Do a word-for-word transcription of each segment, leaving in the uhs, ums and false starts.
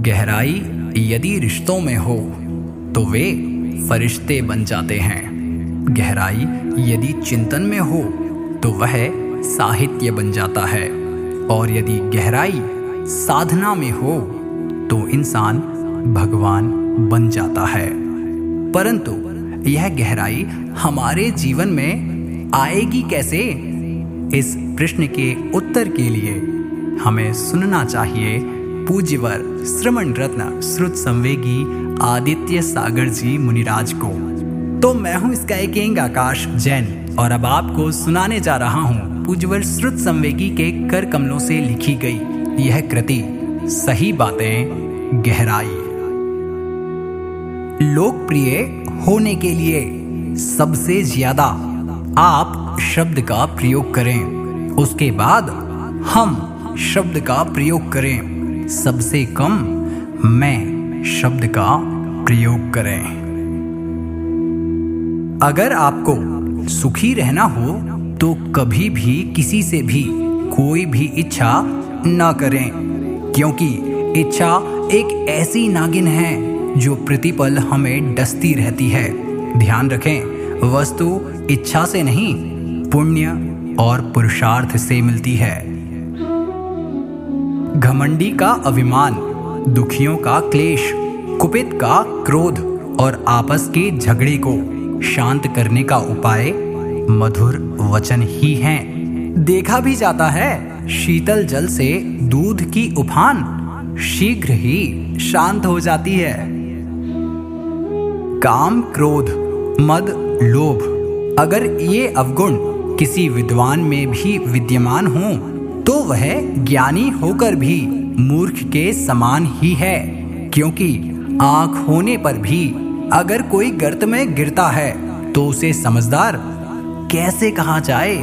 गहराई यदि रिश्तों में हो तो वे फरिश्ते बन जाते हैं। गहराई यदि चिंतन में हो तो वह साहित्य बन जाता है, और यदि गहराई साधना में हो तो इंसान भगवान बन जाता है। परंतु यह गहराई हमारे जीवन में आएगी कैसे? इस प्रश्न के उत्तर के लिए हमें सुनना चाहिए पूज्यवर श्रमण रत्न श्रुत संवेगी आदित्य सागर जी मुनिराज को। तो मैं हूं इसका एक एंग आकाश जैन, और अब आपको सुनाने जा रहा हूं पूज्यवर श्रुत संवेगी के कर कमलों से लिखी गई यह कृति सही बातें गहराई। लोकप्रिय होने के लिए सबसे ज्यादा आप शब्द का प्रयोग करें, उसके बाद हम शब्द का प्रयोग करें, सबसे कम मैं शब्द का प्रयोग करें। अगर आपको सुखी रहना हो तो कभी भी किसी से भी कोई भी इच्छा न करें, क्योंकि इच्छा एक ऐसी नागिन है जो प्रतिपल हमें डसती रहती है। ध्यान रखें, वस्तु इच्छा से नहीं पुण्य और पुरुषार्थ से मिलती है। घमंडी का अभिमान, दुखियों का क्लेश, कुपित का क्रोध और आपस के झगड़े को शांत करने का उपाय मधुर वचन ही हैं। देखा भी जाता है शीतल जल से दूध की उफान शीघ्र ही शांत हो जाती है। काम, क्रोध, मद, लोभ अगर ये अवगुण किसी विद्वान में भी विद्यमान हो तो वह ज्ञानी होकर भी मूर्ख के समान ही है, क्योंकि आंख होने पर भी अगर कोई गर्त में गिरता है तो उसे समझदार कैसे कहा जाए।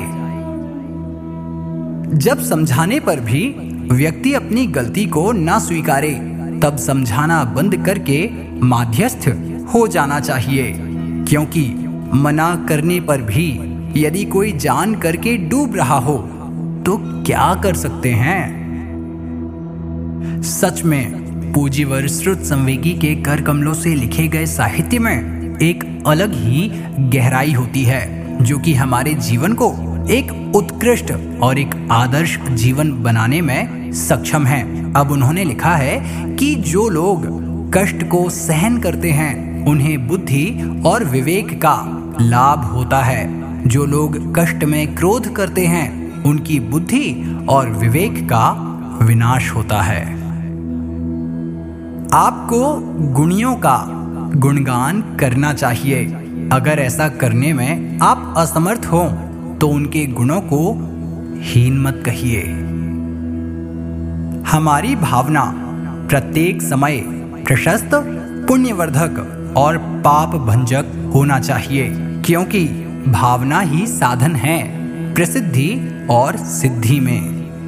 जब समझाने पर भी व्यक्ति अपनी गलती को ना स्वीकारे तब समझाना बंद करके माध्यस्थ हो जाना चाहिए, क्योंकि मना करने पर भी यदि कोई जान करके डूब रहा हो तो क्या कर सकते हैं। सच में पूज्यवर श्रुत संवेगी के कर कमलों से लिखे गए साहित्य में एक अलग ही गहराई होती है, जो कि हमारे जीवन को एक उत्कृष्ट और एक आदर्श जीवन बनाने में सक्षम है। अब उन्होंने लिखा है कि जो लोग कष्ट को सहन करते हैं उन्हें बुद्धि और विवेक का लाभ होता है। जो लोग कष्ट में क्रोध करते हैं उनकी बुद्धि और विवेक का विनाश होता है। आपको गुणियों का गुणगान करना चाहिए। अगर ऐसा करने में आप असमर्थ हो तो उनके गुणों को हीन मत कहिए। हमारी भावना प्रत्येक समय प्रशस्त, पुण्यवर्धक और पाप भंजक होना चाहिए, क्योंकि भावना ही साधन है प्रसिद्धि और सिद्धि में।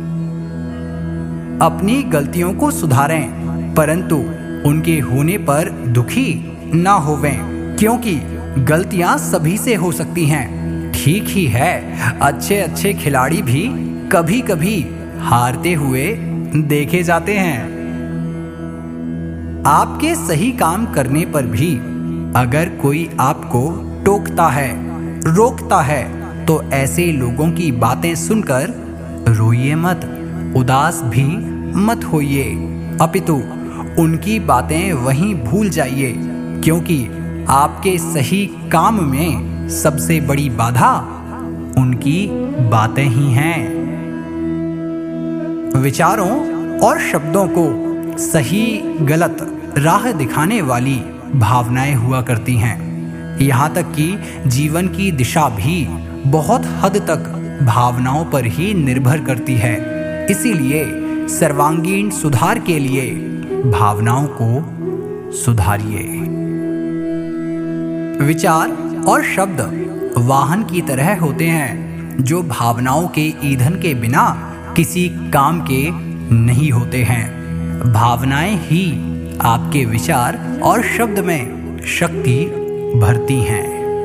अपनी गलतियों को सुधारें, परंतु उनके होने पर दुखी ना होवें, क्योंकि गलतियां सभी से हो सकती हैं। ठीक ही है, अच्छे अच्छे खिलाड़ी भी कभी कभी हारते हुए देखे जाते हैं। आपके सही काम करने पर भी अगर कोई आपको टोकता है, रोकता है, तो ऐसे लोगों की बातें सुनकर रोइए मत, उदास भी मत होइए, अपितु उनकी बातें वहीं भूल जाइए, क्योंकि आपके सही काम में सबसे बड़ी बाधा उनकी बातें ही हैं। विचारों और शब्दों को सही गलत राह दिखाने वाली भावनाएं हुआ करती हैं। यहाँ तक कि जीवन की दिशा भी बहुत हद तक भावनाओं पर ही निर्भर करती है। इसीलिए सर्वांगीण सुधार के लिए भावनाओं को सुधारिए। विचार और शब्द वाहन की तरह होते हैं, जो भावनाओं के ईंधन के बिना किसी काम के नहीं होते हैं। भावनाएं ही आपके विचार और शब्द में शक्ति भरती हैं।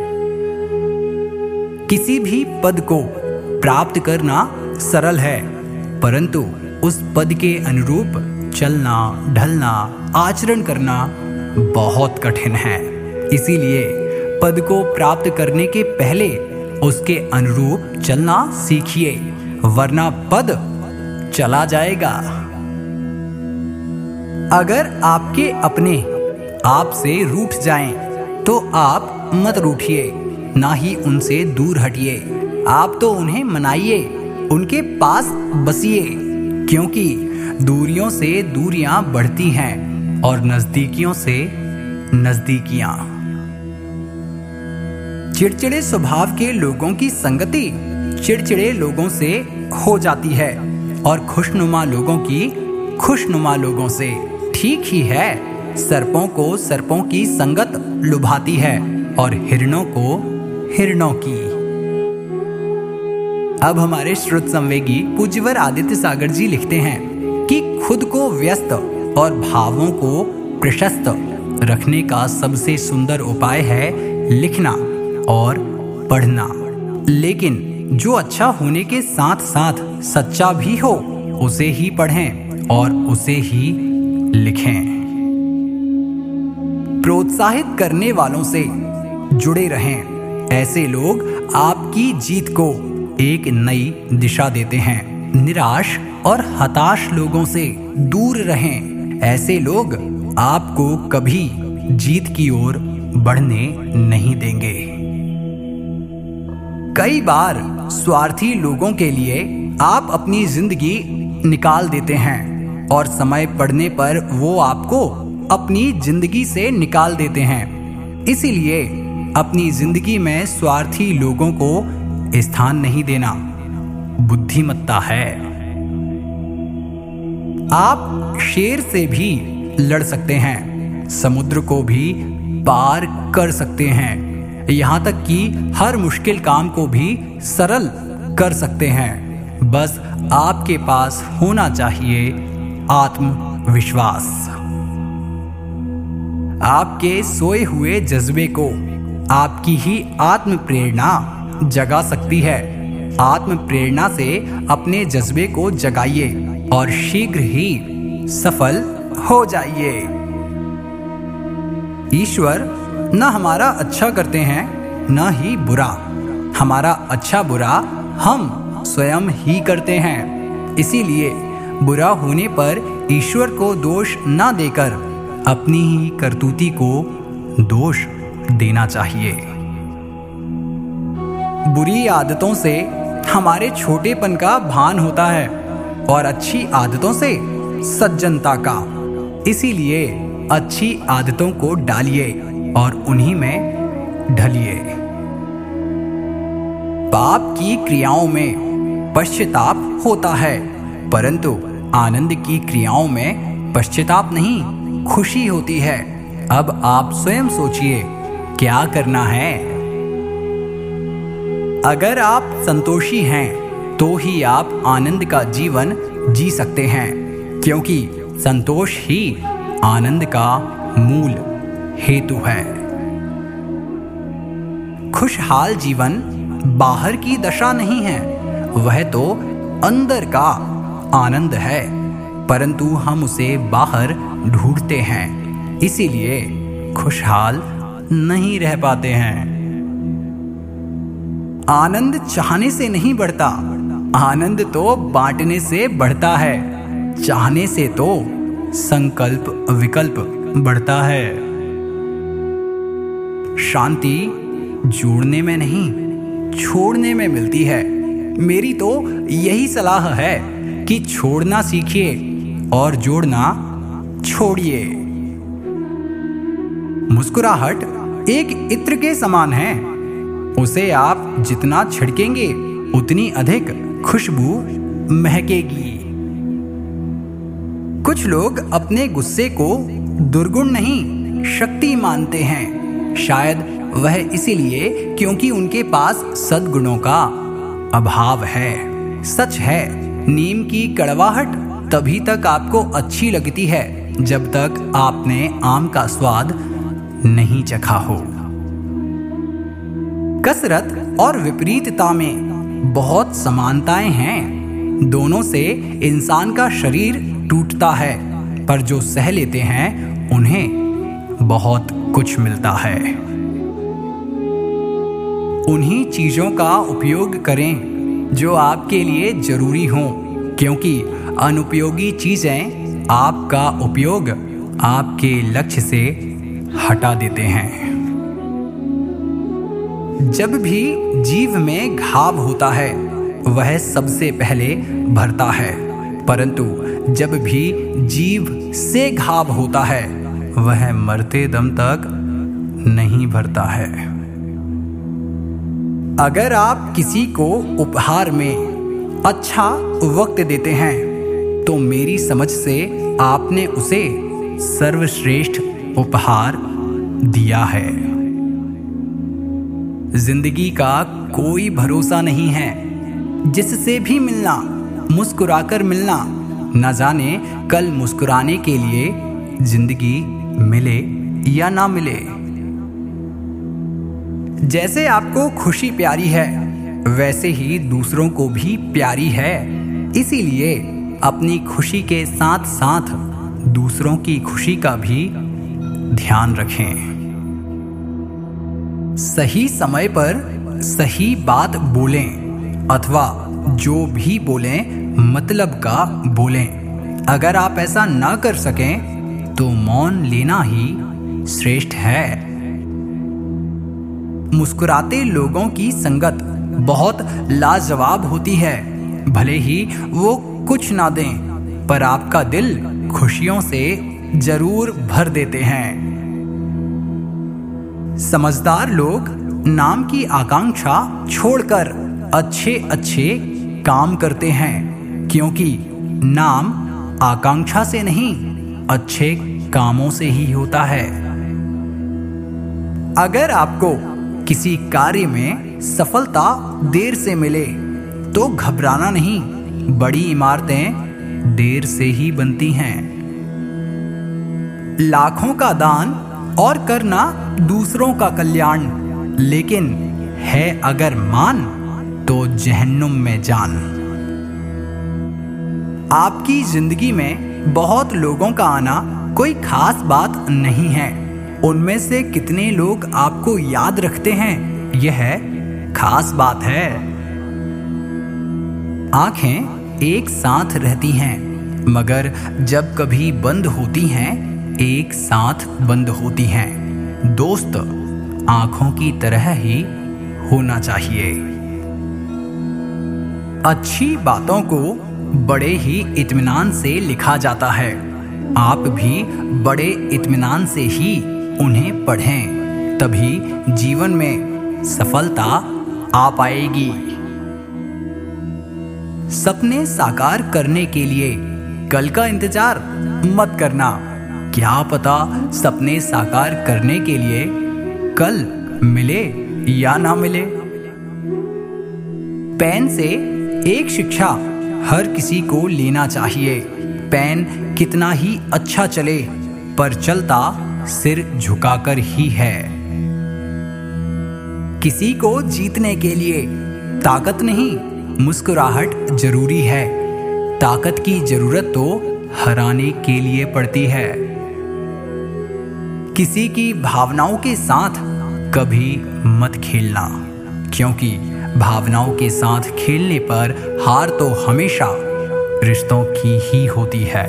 किसी भी पद को प्राप्त करना सरल है, परंतु उस पद के अनुरूप चलना ढलना आचरण करना बहुत कठिन है। इसीलिए पद को प्राप्त करने के पहले उसके अनुरूप चलना सीखिए, वरना पद चला जाएगा। अगर आपके अपने आपसे रूठ जाएं, तो आप मत रूठिए, ना ही उनसे दूर हटिए। आप तो उन्हें मनाइए, उनके पास बसिए, क्योंकि दूरियों से दूरियां बढ़ती हैं और नजदीकियों से नजदीकियां। चिड़चिड़े स्वभाव के लोगों की संगति चिड़चिड़े लोगों से हो जाती है और खुशनुमा लोगों की खुशनुमा लोगों से। ठीक ही है, सर्पों को सर्पों की संगत लुभाती है और हिरणों को हिरणों की। अब हमारे श्रुत संवेगी पूज्यवर आदित्य सागर जी लिखते हैं कि खुद को व्यस्त और भावों को प्रशस्त रखने का सबसे सुंदर उपाय है लिखना और पढ़ना। लेकिन जो अच्छा होने के साथ साथ सच्चा भी हो, उसे ही पढ़ें और उसे ही लिखें। प्रोत्साहित करने वालों से जुड़े रहें। ऐसे लोग आपकी जीत को एक नई दिशा देते हैं। निराश और हताश लोगों से दूर रहें। ऐसे लोग आपको कभी जीत की ओर बढ़ने नहीं देंगे। कई बार स्वार्थी लोगों के लिए आप अपनी जिंदगी निकाल देते हैं और समय पड़ने पर वो आपको अपनी जिंदगी से निकाल देते हैं। इसीलिए अपनी जिंदगी में स्वार्थी लोगों को स्थान नहीं देना बुद्धिमत्ता है। आप शेर से भी लड़ सकते हैं, समुद्र को भी पार कर सकते हैं, यहाँ तक कि हर मुश्किल काम को भी सरल कर सकते हैं। बस आपके पास होना चाहिए आत्मविश्वास। आपके सोए हुए जज्बे को आपकी ही आत्म प्रेरणा जगा सकती है। आत्म प्रेरणा से अपने जज्बे को जगाइए और शीघ्र ही सफल हो जाइए। ईश्वर न हमारा अच्छा करते हैं न ही बुरा। हमारा अच्छा बुरा हम स्वयं ही करते हैं। इसीलिए बुरा होने पर ईश्वर को दोष न देकर अपनी ही करतूती को दोष देना चाहिए। बुरी आदतों से हमारे छोटेपन का भान होता है और अच्छी आदतों से सज्जनता का। इसीलिए अच्छी आदतों को डालिए और उन्हीं में ढलिए। पाप की क्रियाओं में पश्चाताप होता है, परंतु आनंद की क्रियाओं में पश्चाताप नहीं, खुशी होती है। अब आप स्वयं सोचिए क्या करना है। अगर आप संतोषी हैं, तो ही आप आनंद का जीवन जी सकते हैं, क्योंकि संतोष ही आनंद का मूल हेतु है। खुशहाल जीवन बाहर की दशा नहीं है, वह तो अंदर का आनंद है, परंतु हम उसे बाहर ढूंढते हैं, इसीलिए खुशहाल नहीं रह पाते हैं। आनंद चाहने से नहीं बढ़ता, आनंद तो बांटने से बढ़ता है। चाहने से तो संकल्प विकल्प बढ़ता है। शांति जोड़ने में नहीं, छोड़ने में मिलती है। मेरी तो यही सलाह है कि छोड़ना सीखिए और जोड़ना छोड़िए। मुस्कुराहट एक इत्र के समान है, उसे आप जितना छिड़केंगे उतनी अधिक खुशबू महकेगी। कुछ लोग अपने गुस्से को दुर्गुण नहीं, शक्ति मानते हैं। शायद वह इसीलिए क्योंकि उनके पास सद्गुणों का अभाव है। सच है, नीम की कड़वाहट तभी तक आपको अच्छी लगती है जब तक आपने आम का स्वाद नहीं चखा हो। कसरत और विपरीतता में बहुत समानताएं हैं। दोनों से इंसान का शरीर टूटता है पर जो सह लेते हैं उन्हें बहुत कुछ मिलता है। उन्हीं चीजों का उपयोग करें जो आपके लिए जरूरी हों, क्योंकि अनुपयोगी चीजें आपका उपयोग आपके लक्ष्य से हटा देते हैं। जब भी जीव में घाव होता है वह सबसे पहले भरता है, परंतु जब भी जीव से घाव होता है वह मरते दम तक नहीं भरता है। अगर आप किसी को उपहार में अच्छा वक्त देते हैं तो मेरी समझ से आपने उसे सर्वश्रेष्ठ उपहार दिया है। जिंदगी का कोई भरोसा नहीं है। जिससे भी मिलना मुस्कुराकर मिलना, न जाने कल मुस्कुराने के लिए जिंदगी मिले या ना मिले। जैसे आपको खुशी प्यारी है वैसे ही दूसरों को भी प्यारी है। इसीलिए अपनी खुशी के साथ साथ दूसरों की खुशी का भी ध्यान रखें। सही समय पर सही बात बोलें, अथवा जो भी बोलें मतलब का बोलें। अगर आप ऐसा ना कर सकें तो मौन लेना ही श्रेष्ठ है। मुस्कुराते लोगों की संगत बहुत लाजवाब होती है। भले ही वो कुछ ना दें, पर आपका दिल खुशियों से जरूर भर देते हैं। समझदार लोग नाम की आकांक्षा छोड़कर अच्छे अच्छे काम करते हैं, क्योंकि नाम आकांक्षा से नहीं अच्छे कामों से ही होता है। अगर आपको किसी कार्य में सफलता देर से मिले तो घबराना नहीं। बड़ी इमारतें देर से ही बनती हैं। लाखों का दान और करना दूसरों का कल्याण, लेकिन है अगर मान तो जहन्नुम में जान। आपकी जिंदगी में बहुत लोगों का आना कोई खास बात नहीं है। उनमें से कितने लोग आपको याद रखते हैं यह खास बात है। आंखें एक साथ रहती हैं, मगर जब कभी बंद होती हैं एक साथ बंद होती हैं। दोस्त आंखों की तरह ही होना चाहिए। अच्छी बातों को बड़े ही इत्मीनान से लिखा जाता है। आप भी बड़े इत्मीनान से ही उन्हें पढ़ें, तभी जीवन में सफलता आ पाएगी। सपने साकार करने के लिए कल का इंतजार मत करना। क्या पता सपने साकार करने के लिए कल मिले या ना मिले। पेन से एक शिक्षा हर किसी को लेना चाहिए। पेन कितना ही अच्छा चले, पर चलता सिर झुकाकर ही है। किसी को जीतने के लिए ताकत नहीं, मुस्कुराहट जरूरी है। ताकत की जरूरत तो हराने के लिए पड़ती है। किसी की भावनाओं के साथ कभी मत खेलना, क्योंकि भावनाओं के साथ खेलने पर हार तो हमेशा रिश्तों की ही होती है।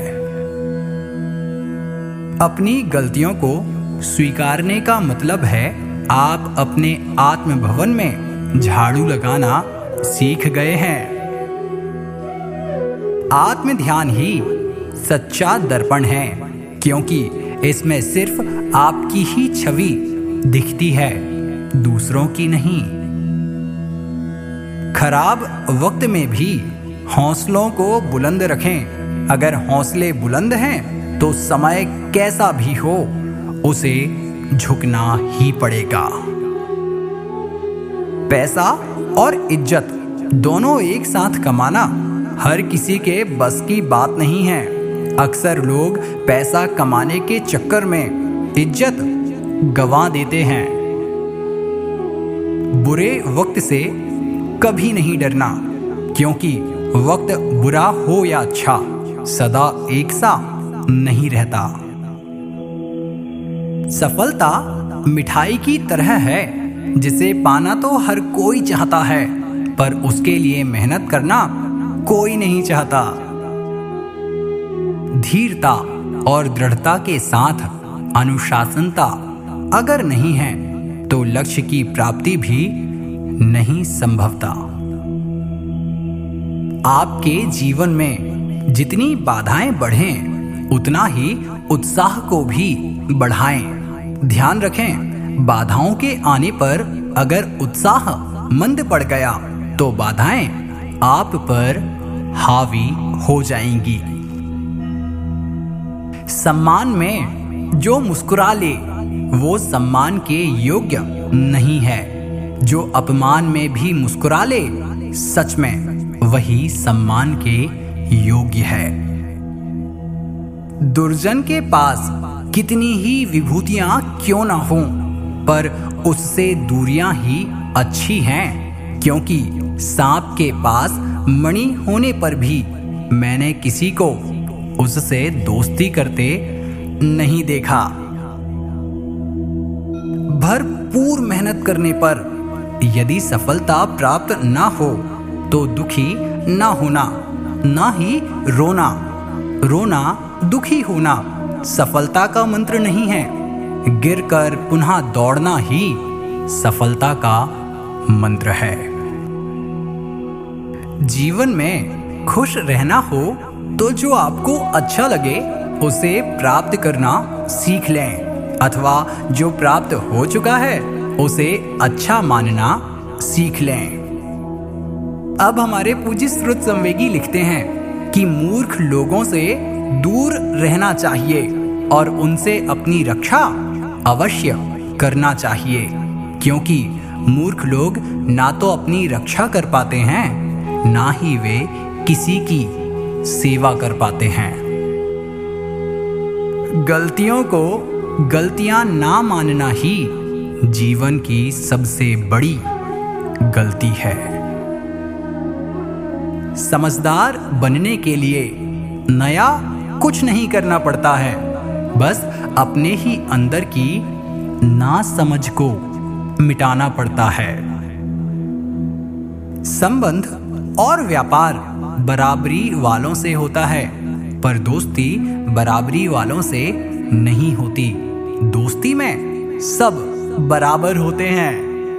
अपनी गलतियों को स्वीकारने का मतलब है आप अपने आत्मभवन में झाड़ू लगाना सीख गए हैं। आत्म ध्यान ही सच्चा दर्पण है, क्योंकि इसमें सिर्फ आपकी ही छवि दिखती है, दूसरों की नहीं। खराब वक्त में भी हौसलों को बुलंद रखें। अगर हौसले बुलंद हैं तो समय कैसा भी हो उसे झुकना ही पड़ेगा। पैसा और इज्जत दोनों एक साथ कमाना हर किसी के बस की बात नहीं है। अक्सर लोग पैसा कमाने के चक्कर में इज्जत गंवा देते हैं। बुरे वक्त से कभी नहीं डरना, क्योंकि वक्त बुरा हो या अच्छा सदा एक सा नहीं रहता। सफलता मिठाई की तरह है जिसे पाना तो हर कोई चाहता है, पर उसके लिए मेहनत करना कोई नहीं चाहता। धीरता और दृढ़ता के साथ अनुशासनता अगर नहीं है तो लक्ष्य की प्राप्ति भी नहीं संभवता। आपके जीवन में जितनी बाधाएं बढ़ें, उतना ही उत्साह को भी बढ़ाएं। ध्यान रखें, बाधाओं के आने पर अगर उत्साह मंद पड़ गया तो बाधाएं आप पर हावी हो जाएंगी। सम्मान में जो मुस्कुरा ले वो सम्मान के योग्य नहीं है। जो अपमान में भी मुस्कुरा ले, सच में वही सम्मान के योग्य है। दुर्जन के पास कितनी ही विभूतियां क्यों ना हों, पर उससे दूरियां ही अच्छी हैं, क्योंकि सांप के पास मणि होने पर भी मैंने किसी को उससे दोस्ती करते नहीं देखा। भरपूर मेहनत करने पर यदि सफलता प्राप्त ना हो तो दुखी ना होना, ना ही रोना। रोना दुखी होना सफलता का मंत्र नहीं है। गिरकर पुनः दौड़ना ही सफलता का मंत्र है। जीवन में खुश रहना हो तो जो आपको अच्छा लगे उसे प्राप्त करना सीख लें, अथवा जो प्राप्त हो चुका है उसे अच्छा मानना सीख लें। अब हमारे पूज्य श्रुत संवेगी लिखते हैं कि मूर्ख लोगों से दूर रहना चाहिए और उनसे अपनी रक्षा अवश्य करना चाहिए, क्योंकि मूर्ख लोग ना तो अपनी रक्षा कर पाते हैं, ना ही वे किसी की सेवा कर पाते हैं। गलतियों को गलतियां ना मानना ही जीवन की सबसे बड़ी गलती है। समझदार बनने के लिए नया कुछ नहीं करना पड़ता है, बस अपने ही अंदर की नासमझ को मिटाना पड़ता है। संबंध और व्यापार बराबरी वालों से होता है, पर दोस्ती बराबरी वालों से नहीं होती। दोस्ती में सब बराबर होते हैं।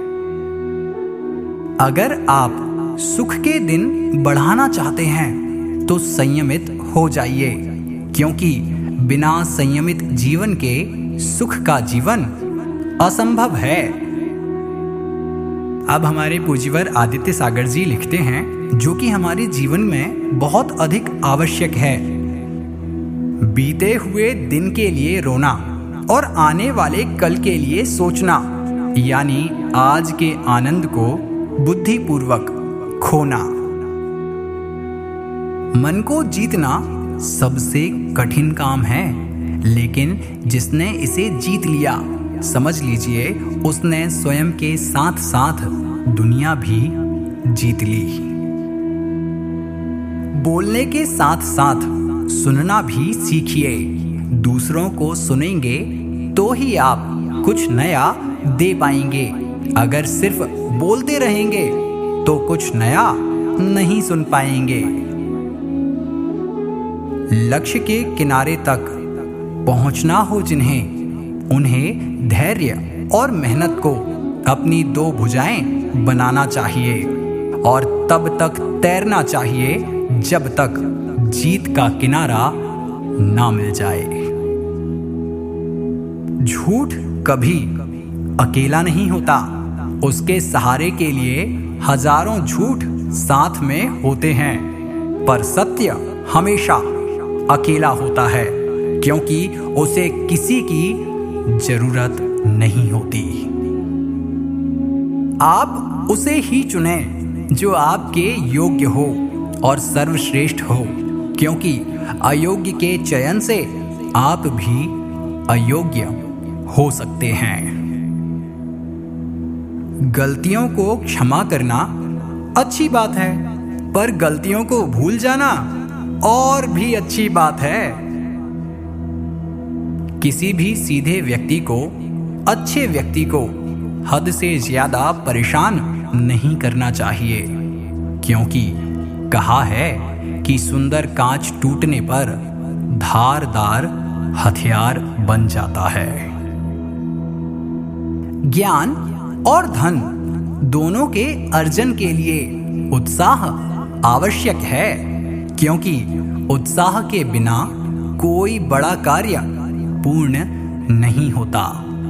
अगर आप सुख के दिन बढ़ाना चाहते हैं तो संयमित हो जाइए, क्योंकि बिना संयमित जीवन के सुख का जीवन असंभव है। अब हमारे पूज्यवर आदित्य सागर जी लिखते हैं, जो कि हमारे जीवन में बहुत अधिक आवश्यक है। बीते हुए दिन के लिए रोना और आने वाले कल के लिए सोचना, यानी आज के आनंद को बुद्धिपूर्वक खोना। मन को जीतना सबसे कठिन काम है, लेकिन जिसने इसे जीत लिया, समझ लीजिए उसने स्वयं के साथ साथ दुनिया भी जीत ली। बोलने के साथ साथ सुनना भी सीखिए। दूसरों को सुनेंगे तो ही आप कुछ नया दे पाएंगे। अगर सिर्फ बोलते रहेंगे तो कुछ नया नहीं सुन पाएंगे। लक्ष्य के किनारे तक पहुंचना हो जिन्हें, उन्हें धैर्य और मेहनत को अपनी दो भुजाएं बनाना चाहिए और तब तक तैरना चाहिए जब तक जीत का किनारा ना मिल जाए। झूठ कभी अकेला नहीं होता, उसके सहारे के लिए हजारों झूठ साथ में होते हैं, पर सत्य हमेशा अकेला होता है, क्योंकि उसे किसी की जरूरत नहीं होती। आप उसे ही चुनें जो आपके योग्य हो और सर्वश्रेष्ठ हो, क्योंकि अयोग्य के चयन से आप भी अयोग्य हो सकते हैं। गलतियों को क्षमा करना अच्छी बात है, पर गलतियों को भूल जाना और भी अच्छी बात है। किसी भी सीधे व्यक्ति को, अच्छे व्यक्ति को हद से ज्यादा परेशान नहीं करना चाहिए, क्योंकि कहा है कि सुंदर कांच टूटने पर धारदार हथियार बन जाता है। ज्ञान और धन दोनों के अर्जन के लिए उत्साह आवश्यक है, क्योंकि उत्साह के बिना कोई बड़ा कार्य पूर्ण नहीं होता।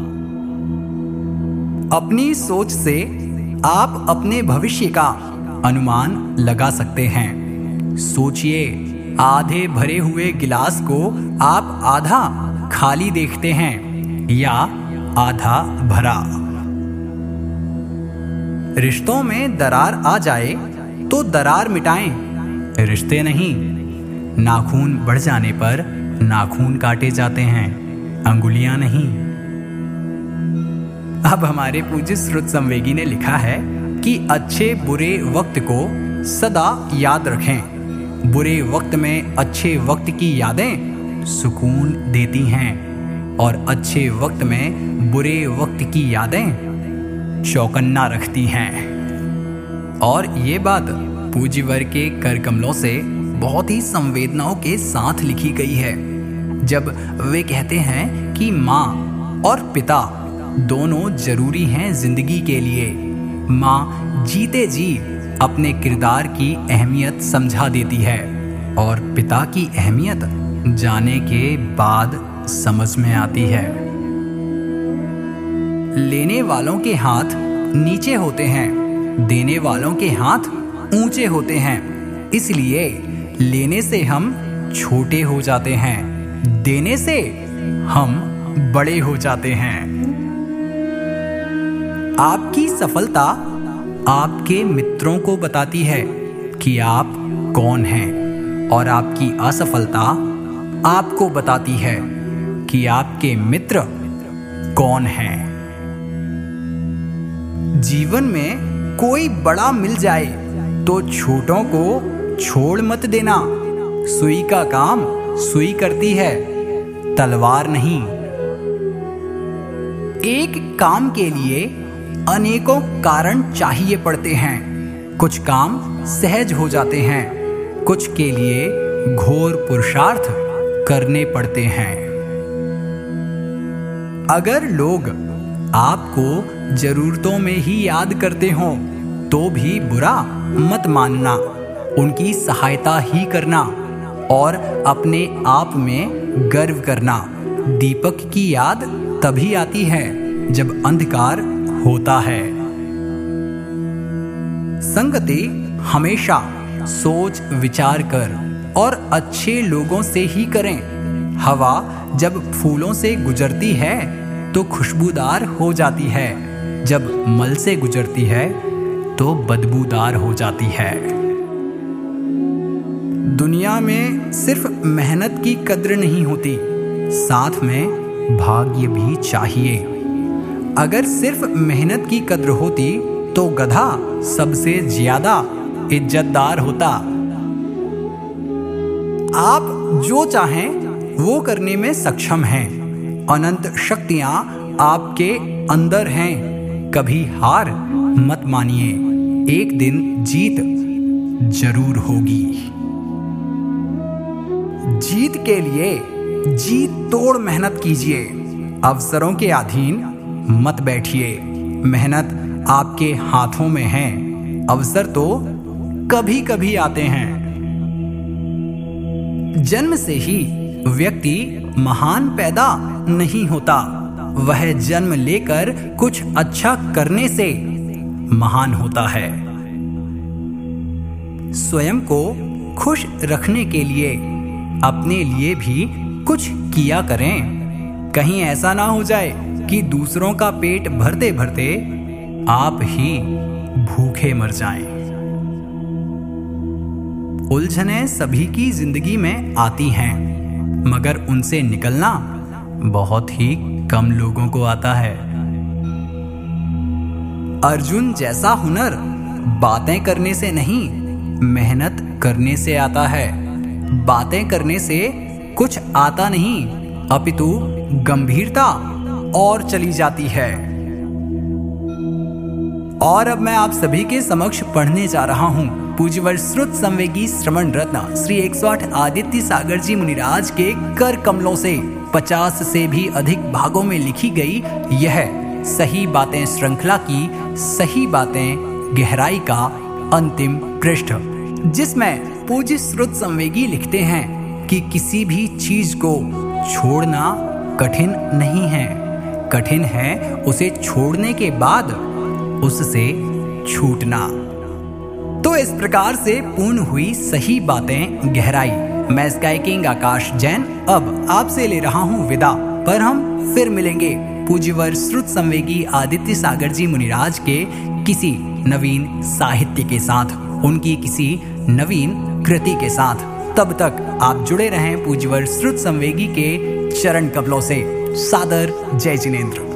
अपनी सोच से आप अपने भविष्य का अनुमान लगा सकते हैं। सोचिए, आधे भरे हुए गिलास को आप आधा खाली देखते हैं या आधा भरा। रिश्तों में दरार आ जाए तो दरार मिटाएं, रिश्ते नहीं। नाखून बढ़ जाने पर नाखून काटे जाते हैं, अंगुलियां नहीं। अब हमारे पूज्य श्रुत संवेगी ने लिखा है कि अच्छे बुरे वक्त को सदा याद रखें। बुरे वक्त में अच्छे वक्त की यादें सुकून देती हैं और अच्छे वक्त में बुरे वक्त की यादें चौकन्ना रखती हैं। और ये बात पूज्यवर के कर कमलों से बहुत ही संवेदनाओं के साथ लिखी गई है, जब वे कहते हैं कि माँ और पिता दोनों जरूरी हैं जिंदगी के लिए। माँ जीते जी अपने किरदार की अहमियत समझा देती है और पिता की अहमियत जाने के बाद समझ में आती है। लेने वालों के हाथ नीचे होते हैं, देने वालों के हाथ ऊंचे होते हैं। इसलिए लेने से हम छोटे हो जाते हैं, देने से हम बड़े हो जाते हैं। आपकी सफलता आपके मित्रों को बताती है कि आप कौन हैं, और आपकी असफलता आपको बताती है कि आपके मित्र कौन हैं। जीवन में कोई बड़ा मिल जाए तो छोटों को छोड़ मत देना। सुई का काम सुई करती है, तलवार नहीं। एक काम के लिए अनेकों कारण चाहिए पड़ते हैं। कुछ काम सहज हो जाते हैं, कुछ के लिए घोर पुरुषार्थ करने पड़ते हैं। अगर लोग आपको जरूरतों में ही याद करते हों तो भी बुरा मत मानना, उनकी सहायता ही करना और अपने आप में गर्व करना। दीपक की याद तभी आती है जब अंधकार होता है। संगति हमेशा सोच विचार कर और अच्छे लोगों से ही करें। हवा जब फूलों से गुजरती है तो खुशबूदार हो जाती है, जब मल से गुजरती है तो बदबूदार हो जाती है। दुनिया में सिर्फ मेहनत की कद्र नहीं होती, साथ में भाग्य भी चाहिए। अगर सिर्फ मेहनत की कद्र होती तो गधा सबसे ज्यादा इज्जतदार होता। आप जो चाहें वो करने में सक्षम हैं। अनंत शक्तियां आपके अंदर हैं। कभी हार मत मानिए, एक दिन जीत जरूर होगी। जीत के लिए जी तोड़ मेहनत कीजिए। अवसरों के अधीन मत बैठिए। मेहनत आपके हाथों में है, अवसर तो कभी कभी आते हैं। जन्म से ही व्यक्ति महान पैदा नहीं होता, वह जन्म लेकर कुछ अच्छा करने से महान होता है। स्वयं को खुश रखने के लिए अपने लिए भी कुछ किया करें। कहीं ऐसा ना हो जाए कि दूसरों का पेट भरते भरते आप ही भूखे मर जाएं। उलझनें सभी की जिंदगी में आती हैं, मगर उनसे निकलना बहुत ही कम लोगों को आता है। अर्जुन जैसा हुनर बातें करने से नहीं, मेहनत करने से आता है। बातें करने से कुछ आता नहीं, अपितु गंभीरता और चली जाती है। और अब मैं आप सभी के समक्ष पढ़ने जा रहा हूँ पूज्यवर श्रुत संवेगी श्रवण रत्न श्री एक सौ आठ आदित्य सागर जी मुनिराज के कर कमलों से पचास से भी अधिक भागों में लिखी गई यह सही बातें श्रृंखला की सही बातें गहराई का अंतिम पृष्ठ, जिसमें पूज्य श्रुत संवेगी लिखते हैं कि किसी भी चीज को छोड़ना कठिन नहीं है, कठिन है उसे छोड़ने के बाद उससे छूटना। तो इस प्रकार से पूर्ण हुई सही बातें गहराई। मैं स्काई किंग आकाश जैन अब आपसे ले रहा हूँ विदा, पर हम फिर मिलेंगे पूज्यवर श्रुत संवेगी आदित्य सागर जी मुनिराज के किसी नवीन साहित्य के साथ, उनकी किसी नवीन कृति के साथ। तब तक आप जुड़े रहें पूज्यवर श्रुत संवेगी के चरण कमलों से। सादर जय जिनेंद्र।